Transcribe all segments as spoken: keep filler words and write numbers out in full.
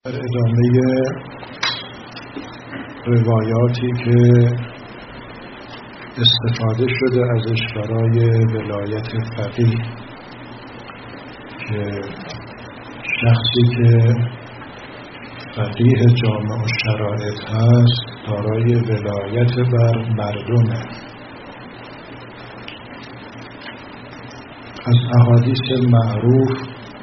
در ادامه روایاتی که استفاده شده ازش برای ولایت فقیه، که شخصی که فقیه جامع و شرایط هست دارای ولایت بر مردمه. از احادیث معروف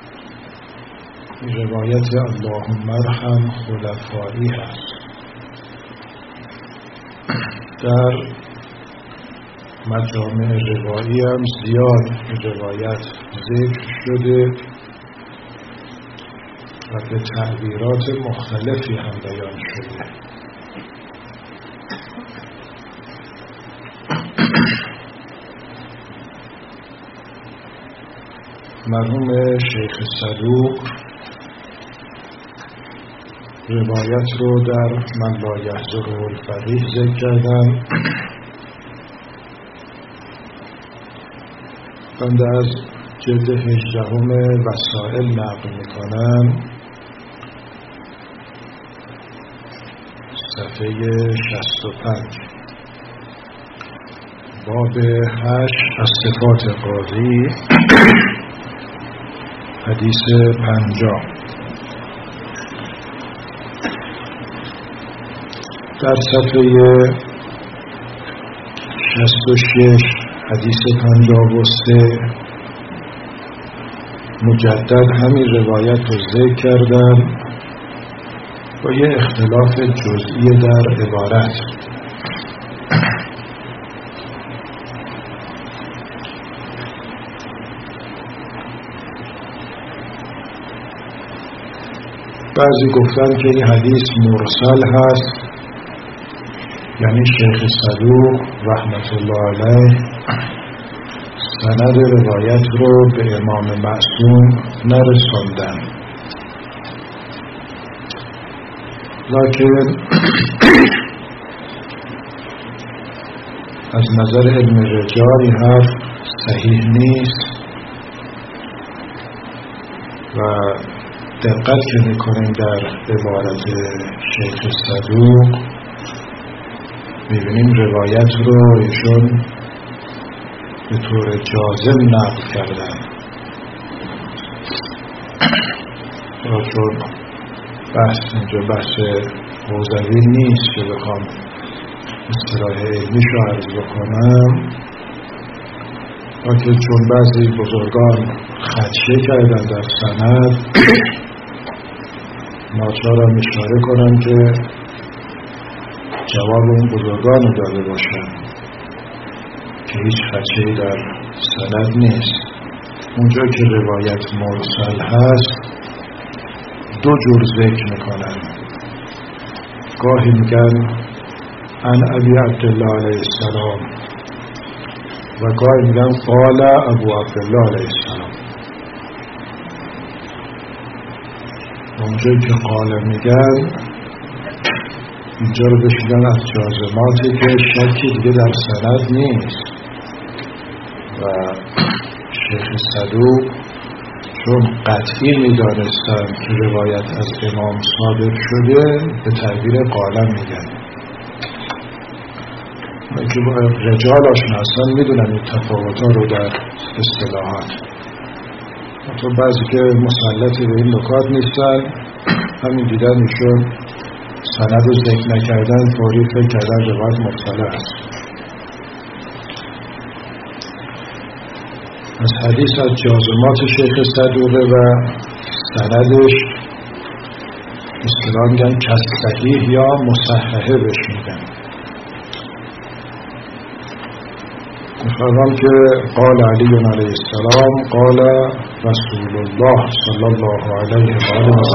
روایت اللهم ارحم خلفایی هست. در مجامع روایی هم زیاد روایت ذکر شده و به تعبیرات مختلفی هم بیان شده. مرحوم شیخ صدوق روایت رو در من لا یحضره الفقیه ذکر کردم. بنده از جلد هجدهم وسائل نقل میکنم، صفحه شصت و پنج، باب هشت از صفات قاضی، حدیث پنجاه. در صفحه شصت و شش حدیث پنجاه و سه مجدد همین روایت رو ذکر کردم با یه اختلاف جزئی در عبارت. بعضی گفتن که این حدیث مرسل هست، یعنی شیخ صدوق رحمت الله علیه سند روایت رو به امام معصوم نرساندن، لکن از نظر علم رجال این حرف صحیح نیست و دقت که میکنیم در عبارت شیخ صدوق میبینیم روایت رو ایشون به طور جازم نقل کردن و چون بحث اینجا بحث حوزوی نیست که بخوام اصطلاح علمیش رو عرض بکنم، لیکن چون بعضی بزرگان خدشه کردن در سند ناچارم اشاره کنم که جواب اون بزرگان رو داده باشن که هیچ خدشه‌ای در سند نیست. اونجا که روایت مرسل هست دو جور ذکر میکنن، گاهی میگن عن ابی عبدالله علیه السلام و گاهی میگن قال ابو عبدالله علیه السلام. اونجا که قال میگن اینجا رو بشیدن از جازماتی که شکی دیگه در سند نیست و شیخ صدوق چون قطعی میدانستن که روایت از امام صادر شده به تعبیر قالم میگن. من که با رجال آشنا هستن میدونم این تفاوت‌ها رو در اصطلاحات، تو بعضی که مسلطی به این نکات نیستن همین دیدن ایشون سند رو ذکر نکردن فوری فکر کردن روایت مرسله است. از حدیث از جازمات شیخ صدوقه و سندش اصطلاح میگن کس صحیح یا مصححه بهش میگن. گفتم که قال علی علیه السلام قال رسول الله صلی الله علیه و آله و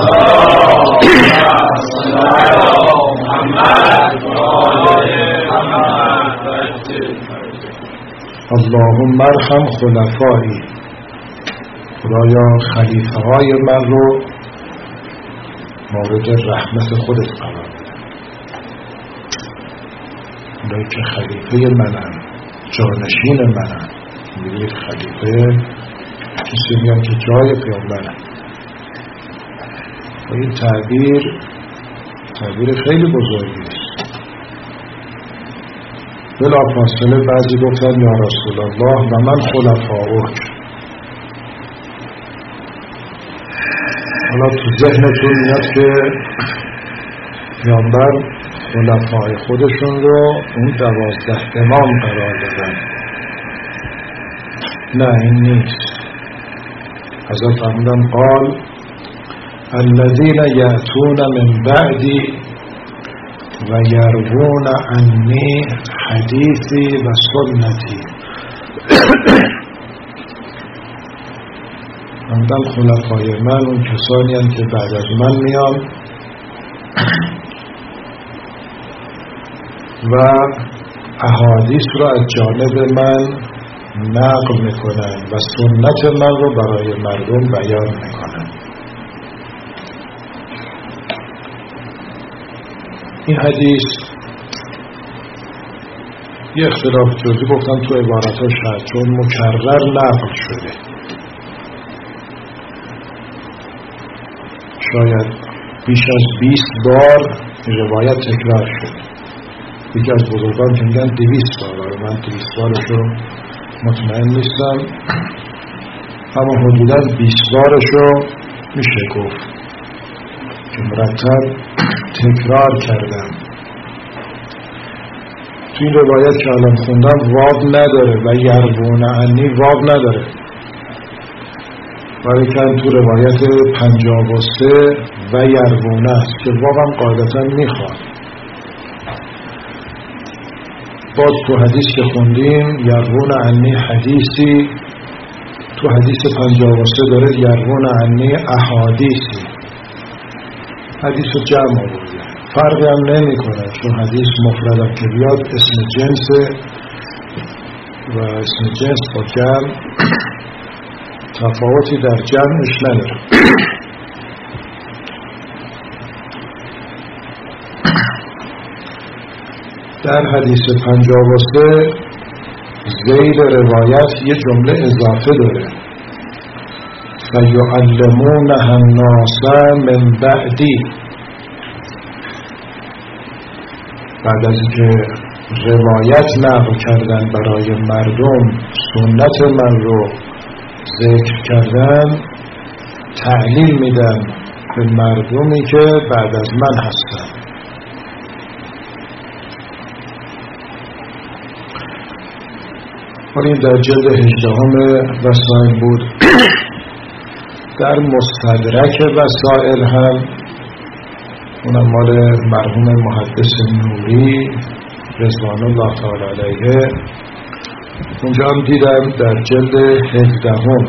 اللهم ارحم خلفایی، خدایا خلیفه های من رو مورد رحمت خودت قرار بده. اونایی که خلیفه منن، جانشین منن. میگید خلیفه کسی میگن که جای پیامبرن، و این تعبیر تعبیر خیلی بزرگی است. بلافاصله بعضی گفتن یا رسول الله و من خلفاؤک. حالا تو ذهنتون میاد که پیامبر خلفای خودشون رو اون دوازده امام قرار دادن. نه این نیست. حضرت فرمودن قال الذين يأتون من بعدي و یروون عنی حدیثی و سنتی. همدن خلفای من اون کسانی هم که بعد از من میان و احادیث رو از جانب من نقل میکنن و سنت من رو برای مردم بیان میکنن. این حدیث یه اختلاف جزئی گفتن تو عبارتاش هست چون مکرر نقل شده، شاید بیش از بیست بار روایت تکرار شده. یکی از بزرگان که میگن دویست بار، من دویست بارشو مطمئن نیستم، اما حدودا بیست بارشو میشه گفت که مرتب تکرار کردم. تو این روایت که الان خوندم واو نداره و یروون عنی واو نداره، ولی که تو روایت پنجاه و سه و یروونه است که واو هم قاعدتا میخواد. باز تو حدیث که خوندیم یروون عنی حدیثی، تو حدیث پنجاه و سه داره یروون عنی احادیثی، حدیث رو جمع آورده. فرقی هم نمی کنه چون حدیث مفردم که بیاد اسم جنسه و اسم جنس با جمع تفاوتی در جمعش نداره. در حدیث پنجاه و سه زید روایت یه جمله اضافه داره فَيُعَلِّمُونَهَا النَّاسَ مِنْ بَعْدِي. بعد از که روایت نقل کردن برای مردم سنت من رو ذکر کردن، تعلیم میدن به مردمی که بعد از من هستن. این در جلد هجدهم وسائل بود. در مستدرک وسائل هم، اونم مال مرحوم محدث نوری رضوان الله تعالی علیه، اونجا هم دیدم در جلد هفدهم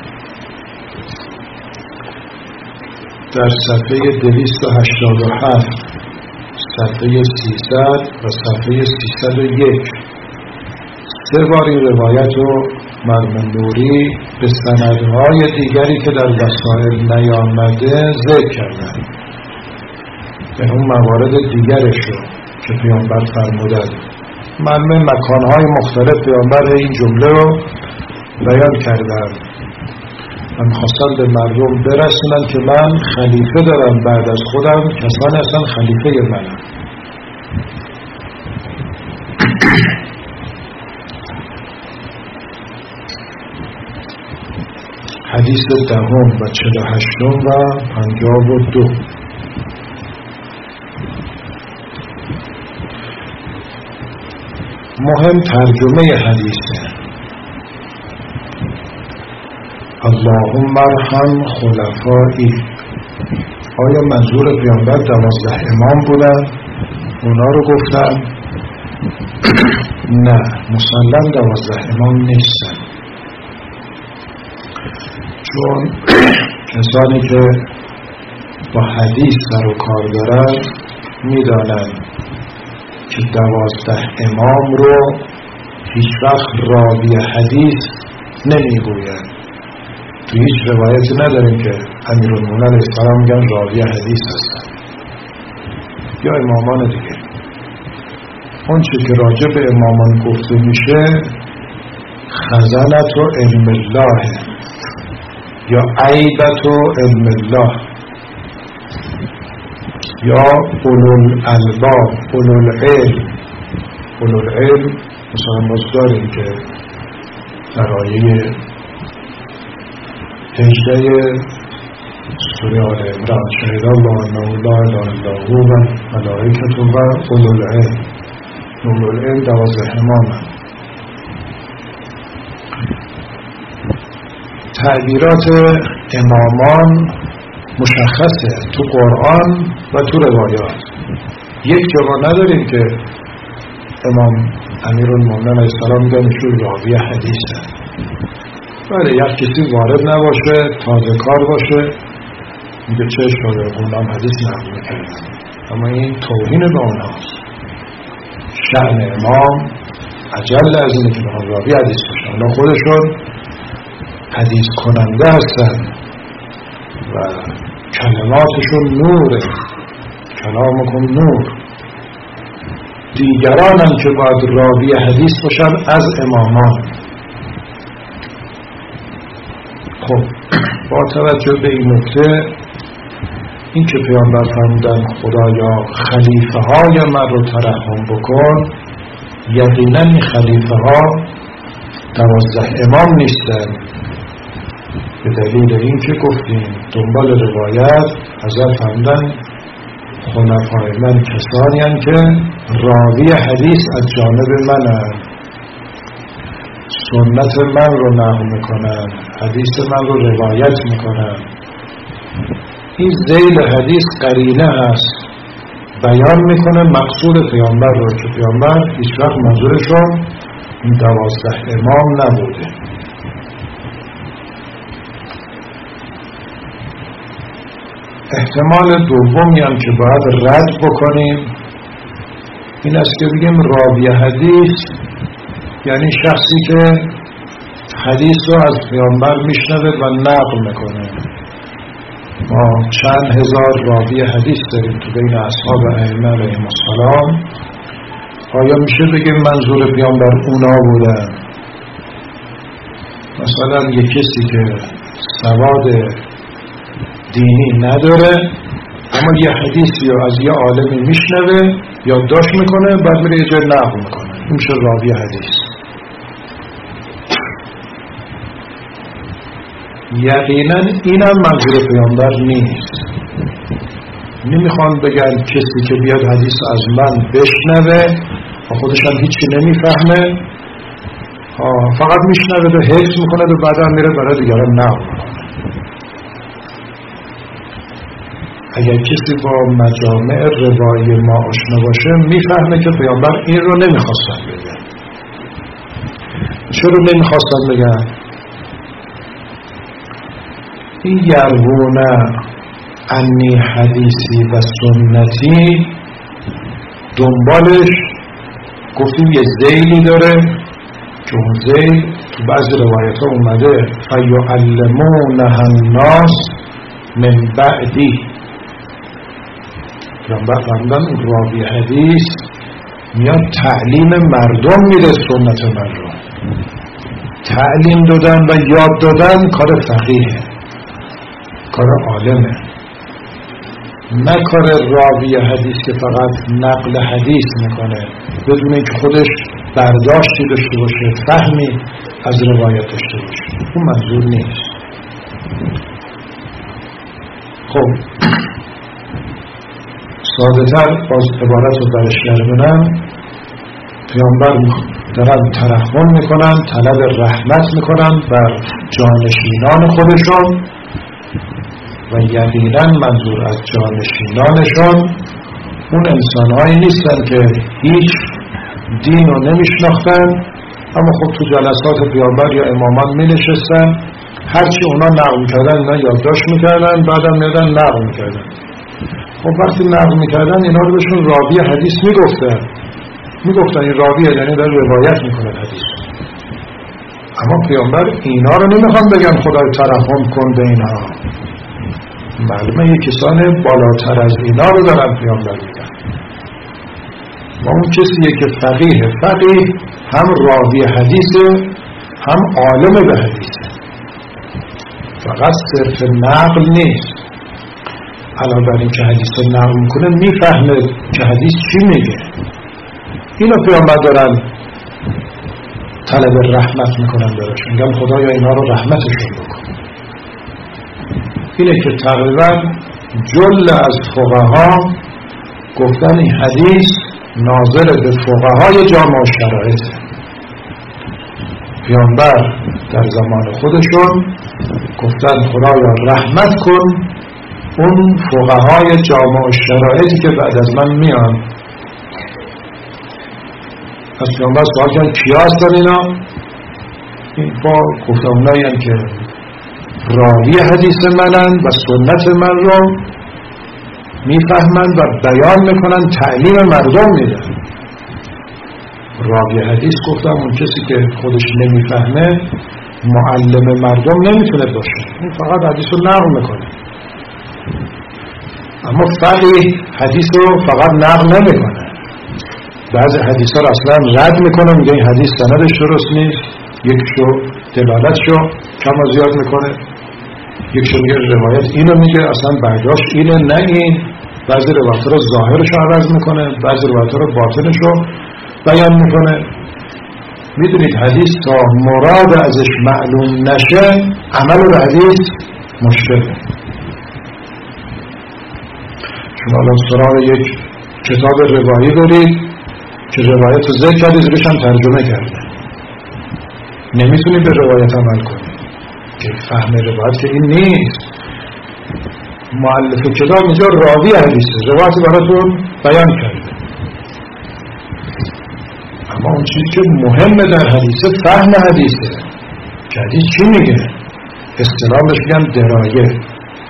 در صفحه دویست و هشتاد و هفت، صفحه سیصد و صفحه سیصد و یک سه بار این روایت رو مرحوم نوری به سندهای دیگری که در وسائل نیامده ذکر کردن، به اون موارد دیگرش رو که پیامبر فرمودن. مرحوم مکانهای مختلف پیامبر این جمله رو بیان کردن و می‌خواستن به مردم برسونن که من خلیفه دارم بعد از خودم، کسانی هستن خلیفه منم. حدیث دهم و چهل و هشتم و پنجاه و دو. مهم ترجمه حدیثه. اللهم ارحم خلفایی. آیا منظور پیامبر دوازده امام بودن؟ اونا رو گفتن؟ نه، مسلم دوازده امام نیستن، چون کسانی که با حدیث سر و کار دارن میدانن که دوازده امام رو هیچ وقت راوی حدیث نمیگوین. تو هیچ روایتی نداریم که امیرالمومنین علیه السلام میگن راوی حدیث هستن یا امامان دیگه. اون چی که راجع به امامان گفته میشه خزانت و علم الله یا عیبت و علم الله، یا اولوالالباب، اولوالعلم. اولوالعلم مثلا باز داریم که در آیه هجده سوره آل عمران شهد الله انه لا اله الا هو و ملائکته و اولوالعلم. اولوالعلم دوازده امامه. تعبیرات امامان مشخصه تو قرآن و تو روایات. یک جا نداریم که امام امیرالمومنین علیه السلام میگن ایشون راوی حدیثه. بله یک کسی وارد نباشه، تازه کار باشه، میگه چه اشکاله اونام حدیث نقل میکردن، اما این توهین به اونهاست. شأن امام اجل از اینه که بخوان راوی حدیث باشن. اونا خودشون حدیث کننده هستن و کلماتشون نوره، کلامکم نور. دیگران هم که باید راوی حدیث باشن از امامان. خب با توجه به این نکته، این که پیامبر فرمودن خدایا خلیفه های من رو ترحم بکن، یقینا این خلیفه ها دوازده امام نیستن، به دلیل این که گفتیم دنبال روایت حضرت فرمودن خلفای من کسانی هستند که راوی حدیث از جانب منند، سنت من رو نقل میکنن، حدیث من رو روایت میکنن. این ذیل حدیث قرینه هست، بیان میکنه مقصود پیامبر رو که پیامبر هیچ وقت منظورشون این دوازده امام نبوده. احتمال دومی هم که باید رد بکنیم این است که بگیم راوی حدیث یعنی شخصی که حدیث رو از پیامبر میشنوه و نقل میکنه. ما چند هزار راوی حدیث داریم تو بین اصحاب ائمه علیهم السلام. آیا میشه بگیم منظور پیامبر اونا بودن؟ مثلا یک کسی که سواد دینی نداره اما یه حدیثی رو از یه عالمی میشنوه، یادداشت میکنه، بعد میره یه جای نقل میکنه، این میشه راوی حدیث. یقینا اینم منظور پیامبر نیست. نمیخوان بگن کسی که بیاد حدیث از من بشنوه و خودش هم هیچی نمیفهمه، فقط میشنوه و حفظ میکنه و بعدا میره برای دیگران نقل میکنه. اگر کسی با مجامع روایی ما آشنا باشه میفهمه که پیامبر این رو نمیخواستن بگن. چرا نمیخواستن بگن؟ این یروونه انی حدیثی و سنتی دنبالش گفتیم یه ذیلی داره که اون ذیل تو بعضی روایت ها اومده فیعلمونها الناس من بعدی. پیامبر فرمودن راوی حدیث میاد تعلیم مردم میده سنت من رو. تعلیم دادن و یاد دادن کار فقیهه، کار عالمه، نه کار راوی حدیث که فقط نقل حدیث میکنه بدون اینکه خودش برداشتی داشته باشه، فهمی از روایت داشته باشه. اون منظور نیست. خب ساده تر باز عبارت رو برش گردونم، پیامبر دارن ترحم میکنن، طلب رحمت میکنن بر جانشینان خودشون و یقینا منظور از جانشینانشون اون انسانهایی نیستن که هیچ دین رو نمیشناختن اما خب تو جلسات پیامبر یا امامان می نشستن، هرچی اونا نقل میکردن اینا یادداشت میکردن، بعدم میادن نقل میکردن. خب وقتی نقل میکردن اینا رو بهشون راوی حدیث میگفتن میگفتن این راویه، یعنی داره روایت میکنه حدیث. اما پیامبر اینا رو نمیخوان بگن خدای ترحم کن به اینها. معلومه یک کسان بالاتر از اینا رو دارن پیامبر میگن. و اون کسیه که فقیه، فقیه هم راوی حدیثه هم عالم به حدیثه، فقط صرف نقل نیست. علاوه بر این که حدیث رو نقل میکنه میفهمه که حدیث چی میگه. اینو پیامبر دارن طلب رحمت میکنن براش، میگن خدایا اینا رو رحمتشون بکن. اینه که تقریبا جل از فقها گفتن این حدیث ناظر به فقهای جامع شرایط. پیامبر در زمان خودشون گفتن خدایا رحمت کن اون فقهای جامع شرایطی که بعد از من میان. از پیامبر سوال کردن کیا هستن اینا؟ این با گفتن اونایی هم که راوی حدیث منن و سنت من رو میفهمن و بیان میکنن، تعلیم مردم میدن. راوی حدیث گفتم اون کسی که خودش نمیفهمه معلم مردم نمیتونه باشه، اون فقط حدیث رو نقل میکنه. اما فقیه حدیث رو فقط نقل نمیکنه، بعضی حدیث ها رو اصلا رد میکنه، میگه این حدیث سندش درست نیست، یکشو دلالتشو کم و زیاد میکنه، یکشو میگه روایت اینو میگه اصلا برداشت اینه نه این. بعضی روایت رو ظاهرش رو عوض میکنه، بعضی روایت رو باطنش رو بیان میکنه. میدونید حدیث تا مراد ازش معلوم نشه عمل به حدیث مشکله. شما الان سراغ یک کتاب روایی دارید که روایت رو ذکر کردید زیرش هم ترجمه کرده، نمیتونید به روایت عمل کنید که فهم روایت که این نیست. مؤلف کتاب اینجا راوی حدیثه، روایت براتون بیان کرده، اما اون چیزی که مهمه در حدیثه فهم حدیثه که حدیث چی میگه. اصطلاح بهش میگن درایه.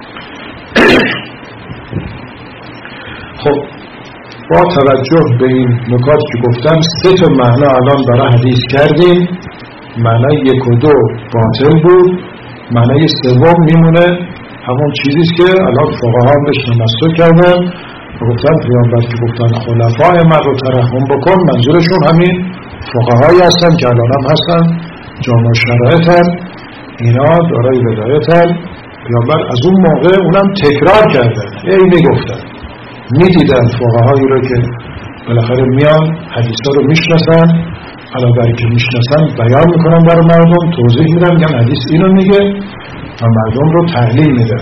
خب با توجه به این نکات که گفتم سه تا معنا الان برای حدیث کردیم. معنای یک و دو باطل بود، معنای سوم میمونه همون چیزیست که الان فقها هم بهش تمسک کردن و گفتن پیامبر که گفتن خلفای من رو ترحم بکن، منظورشون همین فقهایی هستن که الان هم هستن، جامع شرایطن، اینا دارای ولایتن. پیامبر از اون موقع اونم تکرار کردن، ای میگفتن میدیدن فقهایی رو که بالاخره میان حدیثا رو میشناسن، علاوه بر که میشناسن بیان میکنن برای مردم، توضیح میدن، میگن حدیث اینو میگه و مردم رو تعلیم میدن.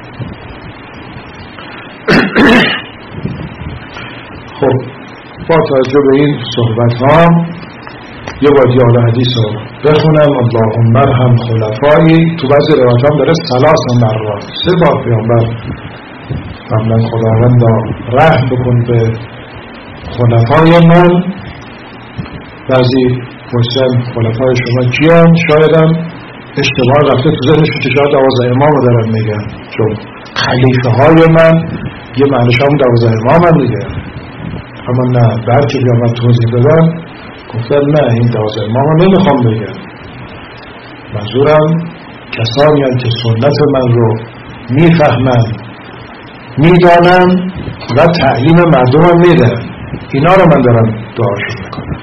خب با توجه به این صحبت ها یه بار دیال حدیث رو بخونم. اللهم ارحم خلفایی، تو بعضی روایت هم داره ثلاث مرات، سه بار پیامبر قبلا خداوند رحم بکن به خلفای من. بعضی پرسن خلفای شما کیان؟ شایدم اشتباه رفته تو ذهنشون که شاید دوازده امام رو دارن میگن، چون خلیفه های من یه معنیش هم دوازده امام هم میگن. اما نه، بعد که بیامد توضیح دادن گفتن نه این دوازده امام رو نمیخوام بگن، منظورم کسانی هم که سنت من رو میفهمن میدانن و تعلیم مردم هم میدن، اینا رو من دارم دعاشون میکنم.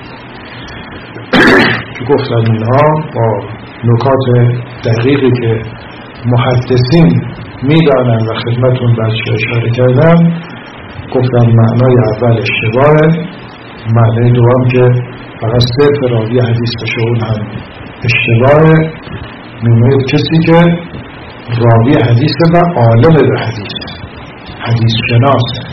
که گفتن اینها با نکات دقیقی که محدثین میدانن و خدمتون بچه اشاره کردن، گفتن معنای اول اشتباهه، معنای دوم که فقط صرف راوی حدیث بشه اون هم اشتباهه. میمونید کسی که راوی حدیثه و عالم به حدیث، حدیث شناسه.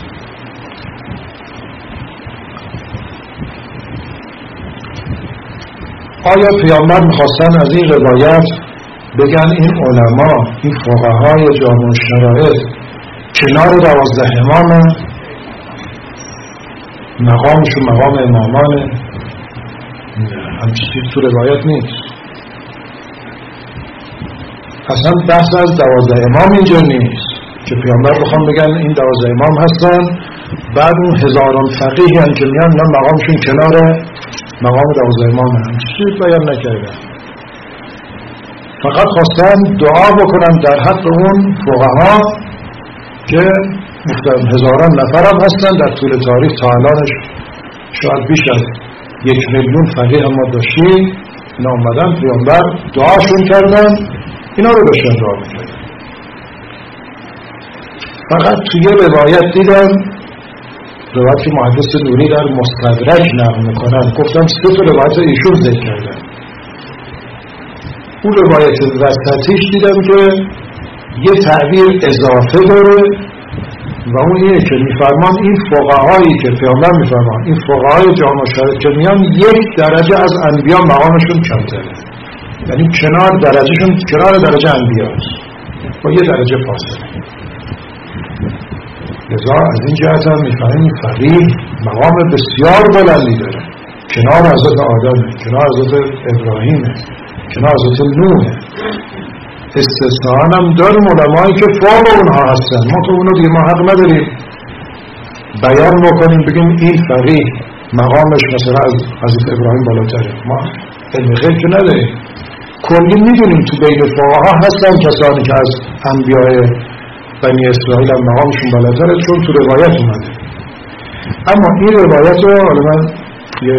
آیا پیامبر میخواستن از این روایت بگن این علما، این فقهای جامع شرایط کنار دوازده امامه، مقامشون مقام امامانه؟ نه، همچی چیز تو روایت نیست. اصلا بحث از دوازده امام اینجا نیست که پیامبر بخوام بگن این دوازده امام هستن، بعد اون هزاران فقیهی هم که میان نه مقامشون کنار مقام دوازده امام هم چیزی بیان نکردن. فقط خواستن دعا بکنن در حق اون فقها که هزاران نفر هم هستن در طول تاریخ، تا الانش شاید بیش از یک میلیون فقیه هم ما داشتیم. اینا اومدن پیامبر دعاشون کردن، اینا رو داشتن دعا میکردن. فقط توی روایت دیدم، روایت که محدث نوری در مستدرک نقل میکنن، گفتم سه تا روایت ایشون ذکر کردن. اون روایت وسطیش دیدم که یه تعبیر اضافه داره و اون اینه که میفرمان این فقهایی که پیامبر میفرمان این فقهای جامع شرط که میان یک درجه از انبیا مقامشون کمتره، یعنی کنار درجهشون کنار درجه انبیا است با یه درجه فاصله. لذا از این جهت هم میفرمان این فقیه مقام بسیار بلندی داره، کنار حضرت آدمه، کنار حضرت ابراهیمه، کنار حضرت نوحه. استثنان هم داریم علمایی که فوق اونها هستن، ما تو اونو دیگه ما حق نداریم بیان بکنیم بگیم این فقیه مقامش مثلا از حضرت ابراهیم بالاتره، ما علم غیب که نداریم. کلی میدونیم تو بین فقها هستن کسانی که از انبیاء بنی اسرائیل هم مقامشون بالاتره چون تو روایت اومده. اما این روایت رو حالا من یه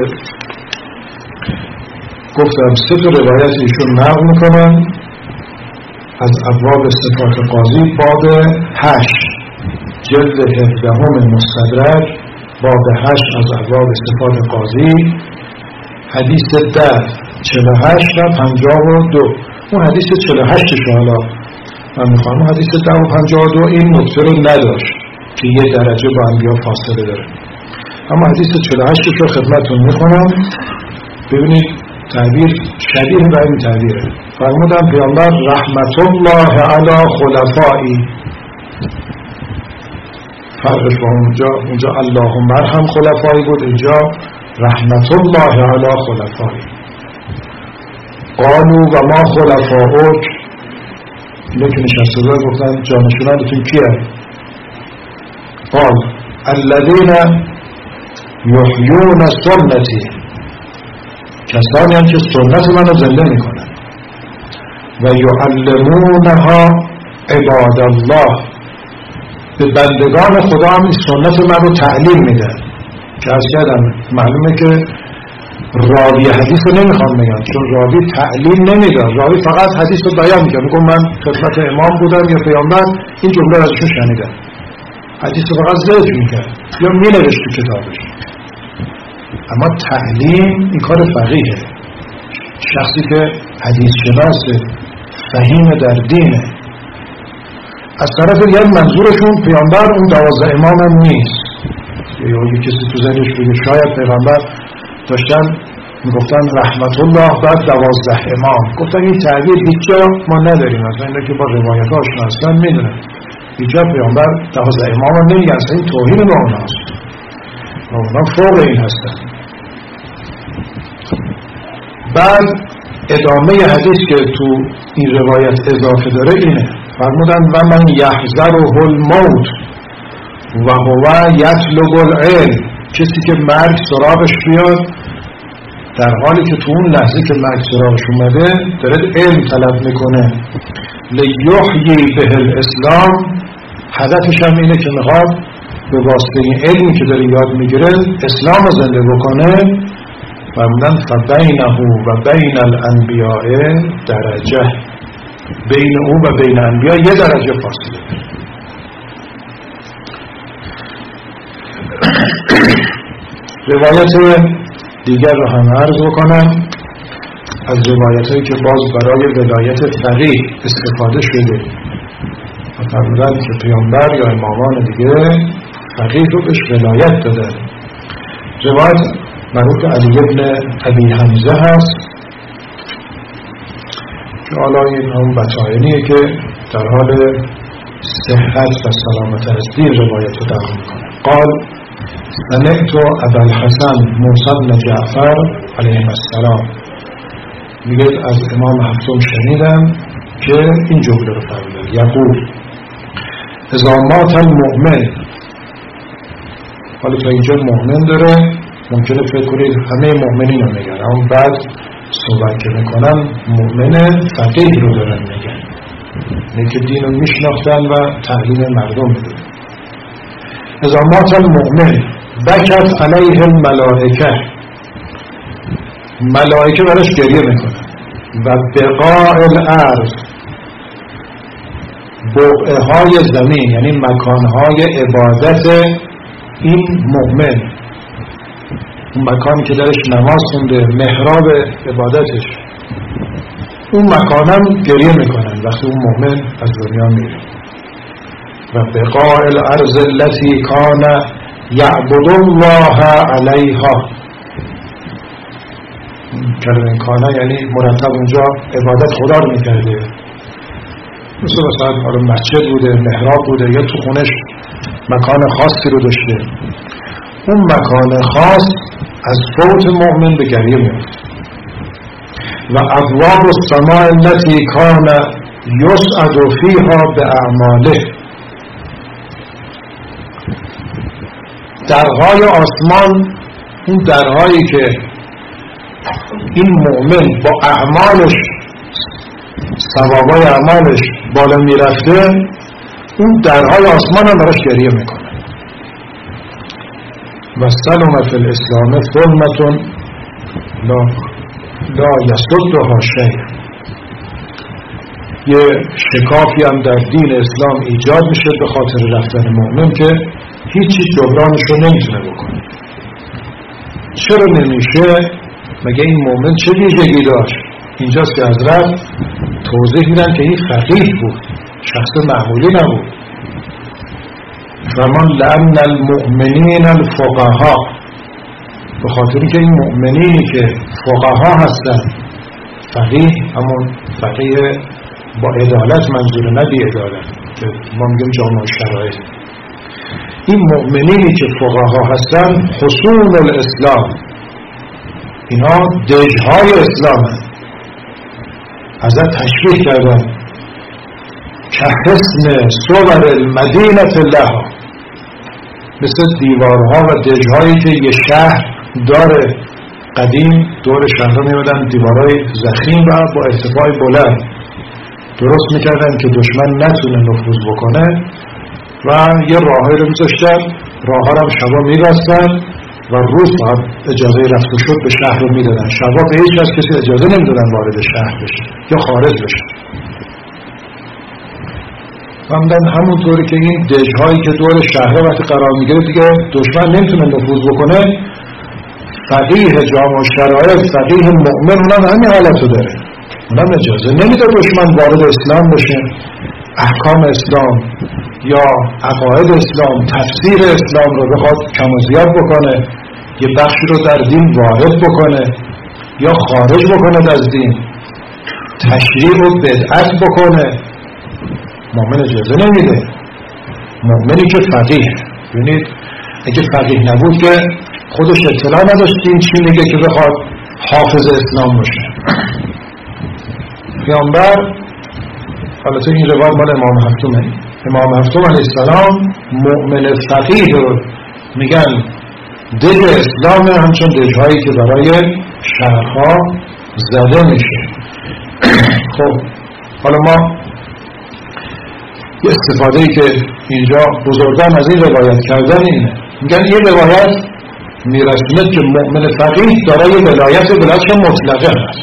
گفتم سه تا روایت ایشون نقل میکنن از ابواب صفات قاضی، باب هشت جلد هفدهم مستدرک، باب هشت از ابواب صفات قاضی، حدیث ده چهل و هشت و پنجاه و دو. اون حدیث چهل و هشت حالا من میخوام، حدیث ده و پنجاه و دو این نکته رو نداشت که یه درجه با انبیا فاصله داره، اما حدیث چهل و هشت رو خدمتون میخونم. ببینید تعبیر شبیه به این تعبیره. فرمودن پیامبر رحمت الله علی خلفائی، فرقش با اونجا اونجا اللهم ارحم خلفائی بود، اینجا رحمت الله علی خلفائی. قالوا و ما خلفاؤک، اینه که نشسته دار گفتن جانشونانتون کیه؟ قال الذین یحیون سنتی، کسانی هم که سنت منو زنده میکنن، و یعلمونها عباد الله، به بندگان خدا هم این سنت من رو تعلیم میدن. که از کردم معلومه که راوی حدیث رو نمیخوام بگم چون راوی تعلیم نمیدن، راوی فقط حدیث رو بیان میکنه، میگم من خدمت امام بودم یا پیامبر این جمله رو ازشون شنیدم، حدیث رو فقط ذکر میکرد یا مینوشت تو کتابش. اما تعلیم این کار فقیهه، شخصی که حدیث شناسه، فهیم در دینه. از طرف دیگر منظورشون پیامبر اون دوازده امام هم نیست، یا یه کسی تو ذهنش بگه شاید پیغمبر داشتن میگفتن رحمت الله بعد دوازده امام، گفتن این تعبیر هیچ جا ما نداریم، اصلا اینه که با روایت ها آشنا هستن میدونن هیچ جا پیامبر دوازده امام هم نمیگن، اصلا این توهین با اونهاست، اونا فوق این هستن. بعد ادامه حدیث که تو این روایت اضافه داره اینه، فرمودن و من یحذره الموت و هو یطلب العلم، کسی که مرگ سراغش بیاد در حالی که تو اون لحظه که مرگ سراغش اومده داره علم طلب میکنه، لیحیی به الاسلام، هدفش هم اینه که میخواد به واسطه این علمی که داره یاد میگیره اسلام رو زنده بکنه. فرمودن فبینه و بین الانبیاء درجه، بین او و بین انبیاء یه درجه فاصله. روایت دیگر رو هم عرض بکنم، از روایت هایی که باز برای ولایت فقیه استفاده شده و فرمودن که پیامبر یا امامان دیگه فقیه رو بهش ولایت داده. روایت مربوط به علی ابن ابی حمزه هست که حالا این هم بطاینیه که در حال صحت و سلامت از دین روایت رو دقیق میکنه. قال سمعت ابا الحسن موسی بن جعفر علیه السلام، میگه از امام هفتم شنیدم که این جمله رو فرموده، یقول اذا مات المؤمن، حالا تا اینجا مؤمن داره، ممکنه فکر کنید همه مؤمنین رو میگن، اما بعد صحبت که میکنن مؤمن فقیه رو دارن میگن، اینه که دین رو میشناختن و تعلیم مردم میدن. اذا مات المؤمن بکت علیه الملائکه، ملائکه برش گریه میکنن، و بقاء الارض، بقعه های زمین، یعنی مکانهای عبادت این مؤمن، اون مکانی که درش نماز خونده، محراب عبادتش، اون مکانم گریه میکنن وقتی اون مؤمن از دنیا میره. و بقاع الارض التي کان یعبد الله علیها، کلمه کانه یعنی مرتب اونجا عبادت خدا رو میکرده، مثل مثلا حالا مسجد بوده، محراب بوده، یا تو خونش مکان خاصی رو داشته، اون مکان خاص از فوت مؤمن به گریه میفته. و ابواب السماء التي کان یسعد فیها باعماله، درهای آسمان، اون درهایی که این مؤمن با اعمالش، ثوابای اعمالش بالا میرفته، اون درهای آسمان هم براش گریه میکنه. و سلم فی الاسلام ظلمة لا لا یصدها شیء، یه شکافی هم در دین اسلام ایجاد میشه به خاطر رفتن مؤمن که هیچی جبرانش رو نمیتونه بکنه. چرا نمیشه؟ مگه این مؤمن چه ویژگی داشت؟ اینجاست که حضرت توضیح میدن که این فقیه بود، شخص معمولی نبود. فرمان لأن المؤمنین الفقها، به خاطری که این مؤمنینی که فقها هستن، فقیه همون فقیه با عدالت منظور، نه بی عدالت که ما میگیم جامع شرایط، این مؤمنینی که فقها هستن حصول الاسلام، اینا دژهای اسلام هست. ازت تشبیه کردن که حصن صور المدینة لها، مثل دیوارها و دژهایی که یه شهر داره. قدیم دور شهر میمدن دیوارهای ضخیم و با ارتفاع بلند درست میکردن که دشمن نتونه نفوذ بکنه و یه راهی رو میذاشتن، راهها رو هم شبا میبستن و روز فقط اجازه رفت و شد به شهر رو میدادن. شبا به هیچ از کسی اجازه نمیدادن وارد شهر بشه یا خارج بشه. همدن همونطوری که این دژهایی که دور شهر وقتی قرار میگیره دیگه دشمن نمیتونه نفوذ بکنه، فقیه جامع شرایط، فقیه مؤمن اونم همین حالتو داره، اونم اجازه نمیده دشمن وارد اسلام بشه، احکام اسلام یا عقاید اسلام، تفسیر اسلام رو بخواد کم و زیاد بکنه، یه بخشی رو در دین وارد بکنه یا خارج بکنه از دین، تشریع و بدعت بکنه، مؤمن اجازه نمیده. مؤمنی که فقیه، ببینید اگه فقیه نبود که خودش اطلاع نداشتیم چی میگه که بخواد حافظ اسلام باشه. پیامبر، البته این روایت مال امام هفتمه، امام هفتم علیه السلام مؤمن فقیه رو میگن دژ اسلام، همچون دژهایی که برای شهرها زده میشه. خب حالا ما یه استفاده‌ای که اینجا بزرگان از این روایت کردن اینه، میگن یه روایت میرسونه که مؤمن فقیه دارای ولایت، ولایتش مطلقه هست.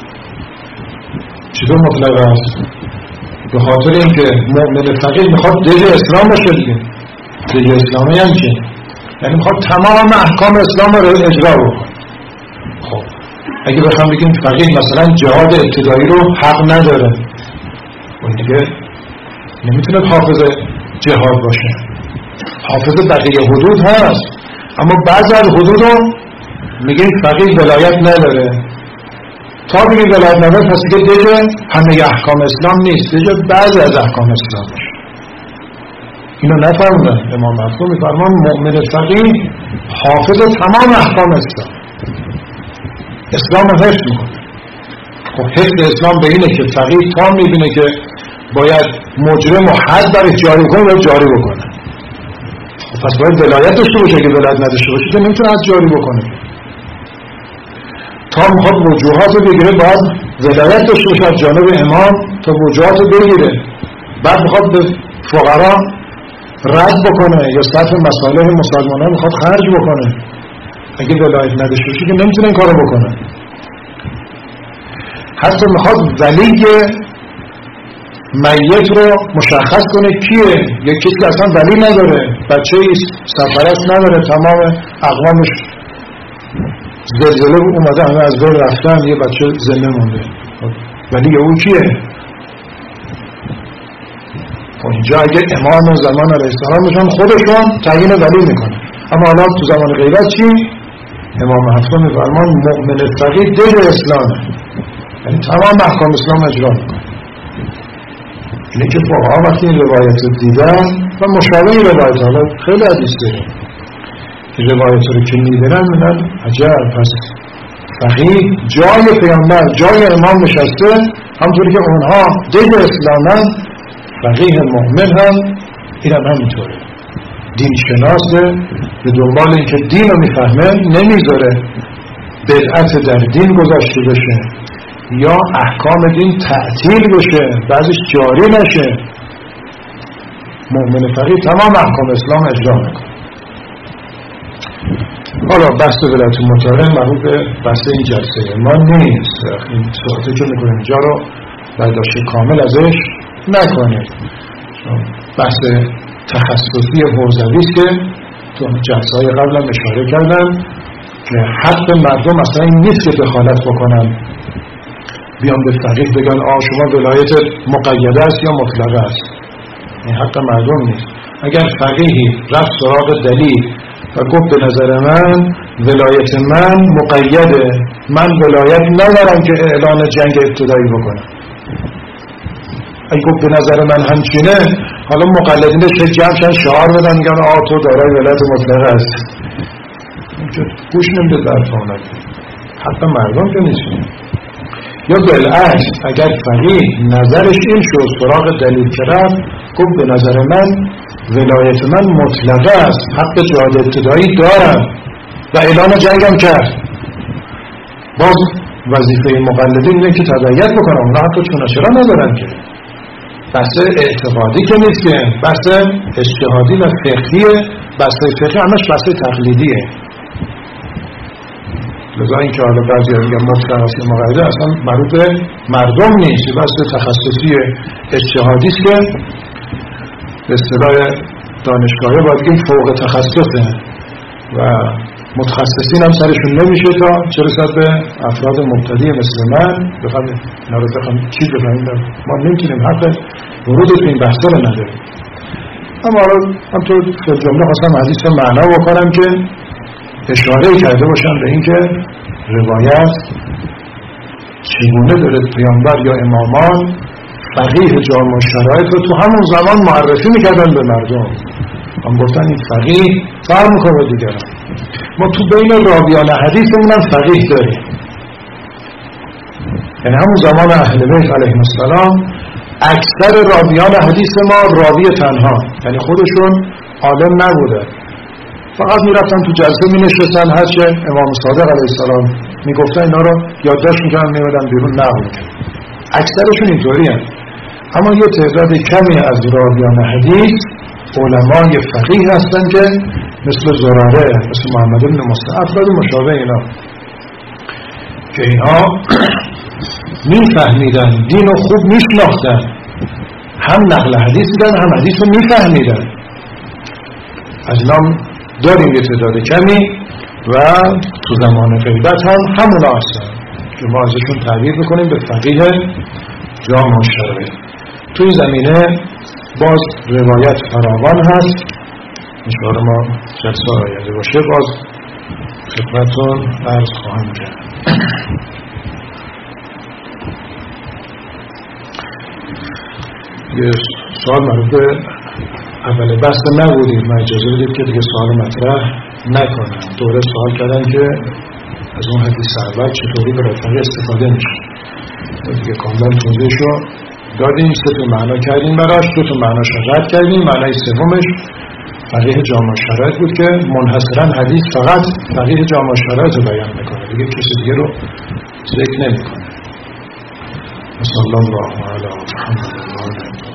چطور مطلقه هست؟ به خاطر اینکه مؤمن فقیه میخواد دژ اسلام باشه دیگه. دژ اسلامی یعنی چی؟ یعنی میخواد تمام احکام اسلام رو اجرا بکنه. خب اگه بخوام بگیم فقیه مثلا جهاد ابتدایی رو حق نداره، اون دیگه نمیتونه حافظ جهاد باشه. حافظ بقیه حدود هست، اما بعضی از حدود رو میگیم فقیه ولایت نداره. تا بگیم ولایت نداره پس دیگه دیگه همه احکام اسلام نیست، دیگه بعضی از احکام اسلام باشه. اینو نفهمدن. امام هفتم میفرمان مؤمن فقیه حافظ تمام احکام اسلام، اسلام رو حفظ میکنه. خب حفظ اسلام به اینه که فقیه تا میبینه که باید مجرم و حد برای جاری کنه باید جاری بکنه. پس باید ولایت داشته باشه، اگه ولایت نداشته باشه که نمیتونه حد جاری بکنه. تا میخواد وجوهات رو بگیره باید ولایت داشته باشه از جانب امام تا وجوهات رو بگیره. بعد میخواد به فقرا رد بکنه یا صرف مسائل مسلمانان میخواد خرج بکنه. اگه ولایت نداشته باشه که نمیتونه این کارو بکنه. حتی میخواد ولی میت رو مشخص کنه کیه. یک کسی که اصلا ولی نداره، بچه ایست، سرپرست نداره، تمام اقوامش زلزله اومده همه از بین رفتن، یه بچه زنده مونده، ولی او کیه؟ اینجا اگه امام زمان علیه السلام میشن خودشون تعیین ولی میکنه. اما حالا تو زمان غیبت چی؟ امام هفتم میفرمان مؤمن فقیه دل اسلامه، یعنی تمام احکام اسلام اجرا میکنه. اینه که فقها وقتی این روایت رو دیدن و مشابه این روایت ها خیلی حدیث داریم، این روایت رو که میبینن میدن عجب، پس فقیه جای پیامبر جای امام نشسته، همطوری که اونها دل اسلامن، فقیه مؤمن هم این هم همینطوره، دین شناسه، به دنبال این که دین رو میفهمه، نمیذاره بدعت در دین گذاشته بشه یا احکام دین تعطیل بشه، بعضیش جاری نشه. مؤمن فقیه تمام احکام اسلام اجرا میکنه. حالا بحث ولایت المطالعه مربوط به بحث این جلسه ما نیست، این صحبتی که میکنه اینجا رو برداشت کامل ازش نکنید. بحث تخصصی حوزوی است که تو جلسه‌های قبل هم اشاره کردم که حق مردم اصلا این نیست که دخالت بکنن، بیان به فقیه بگن آ شما ولایت مقیده است یا مطلقه است. این حق مردم نیست. اگر فقیهی رفت سراغ دلیل و گفت به نظر من ولایت من مقیده، من ولایت ندارم که اعلان جنگ ابتدایی بکنم، اگه گفت به نظر من همچینه، حالا مقلدینش که جمعشن شعار بدن میگن آه تو دارای ولایت مطلقه است، گوش نمیده در فانه. حق مردم که نیست. یا بالعکس اگر فقیه نظرش این شد سراغ دلیل که رفت گفت به نظر من ولایت من مطلقه است، حق جهاد ابتدایی دارم و اعلان جنگم کرد، باز وظیفه مقلدین اینه که تبعیت بکنم، اونا حق چونچرا ندارن که. بحث اعتقادی که نیست که، بحث اجتهادی و فقهیه. بحث فقهی همش بحث تقلیدیه. لذا این که حالا بعضی ها میگن مطلق است یا مقیده اصلا مربوط به مردم نیست، بحث تخصصی اجتهادی است که به اصطلاح دانشگاهی باید بگیم فوق تخصصه و متخصصین هم سرشون نمیشه تا چه رسد به افراد مبتدی مثل من بخواهیم اینا رو بخواهیم چی بخواهیم، ما نمیتونیم حق ورود به این بحثا رو نداریم. اما هم تو جمله خواستم حدیث رو معنا بکنم که اشاره کرده باشم به این که روایت چگونه داره پیامبر یا امامان فقیه جامع شرایط رو تو همون زمان معرفی میکردن به مردم. هم گفتن این فقیه فرق میکنه دیگران. ما تو بین راویان حدیثمون هم فقیه داریم، یعنی همون زمان اهل بیت علیهم السلام اکثر راویان حدیث ما راوی تنها، یعنی خودشون عالم نبوده، فقط میرفتن تو جلسه مینشستن، هرچه امام صادق علیه السلام میگفتن اینا رو یادداشت میکنن میمدن بیرون نقل میکنن. اکثرشون اینطوری هست. اما یه تعداد کمی از راویان حدیث علمای فقیه هستن که مثل زراره، مثل محمد بن مصطفی، افراد مشابه اینا که اینها میفهمیدن، دین رو خوب میشناختن، هم نقل حدیث دیدن هم حدیث رو میفهمیدن. از اینا داریم یه تعداد کمی و تو زمان غیبت هم همونا هستن که ما ازشون تعبیر بکنیم به فقیه جامع شرایط. تو این زمینه باز روایت فراوان هست، انشاءالله ما جلسه آینده باشه باز خدمتتون عرض خواهم کرد. یه سوال مربوط به اول بحث نبودید، من اجازه بدید که دیگه سوال مطرح نکنم. دوره سوال کردن که از اون حدیث اول چطوری برای فقیه استفاده میشه، دیگه کاملا توضیحشو دادیم. سه تا معنا کردیم براش، دو تا معناش رد کردیم. معنای سومش فقیه جامع شرایط بود که منحصرا حدیث فقط فقیه جامع شرایط رو بیان میکنه، دیگه کسی دیگه رو ذکر نمیکنه. صلی الله علی محمد.